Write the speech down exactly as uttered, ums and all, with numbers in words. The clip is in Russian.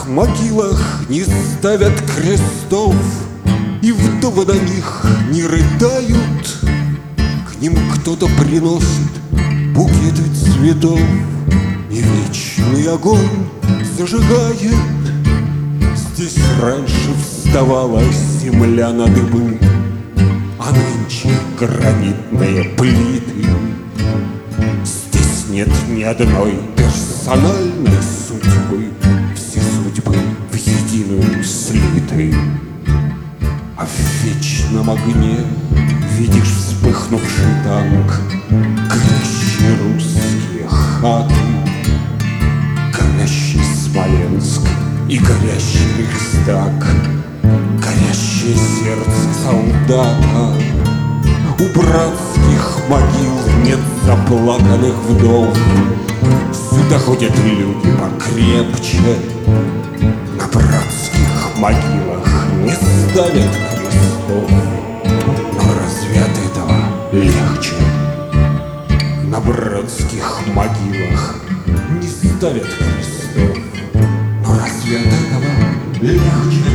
могилах не ставят крестов, и вдовы на них не рыдают. К ним кто-то приносит букеты цветов, и вечный огонь зажигает. Здесь раньше вставала земля на дыбы, а нынче гранитные плиты. Здесь нет ни одной персональной судьбы, все судьбы в единую слиты. А в вечном огне видишь вспыхнувший танк, горящие русские хаты, горящий Смоленск и горящий Рейхстаг, горящее сердце солдата. У братских могил нет заплаканных вдов, сюда ходят люди покрепче. На братских могилах не ставят крестов, но разве от этого легче? На братских могилах не ставят крестов, но разве от этого легче?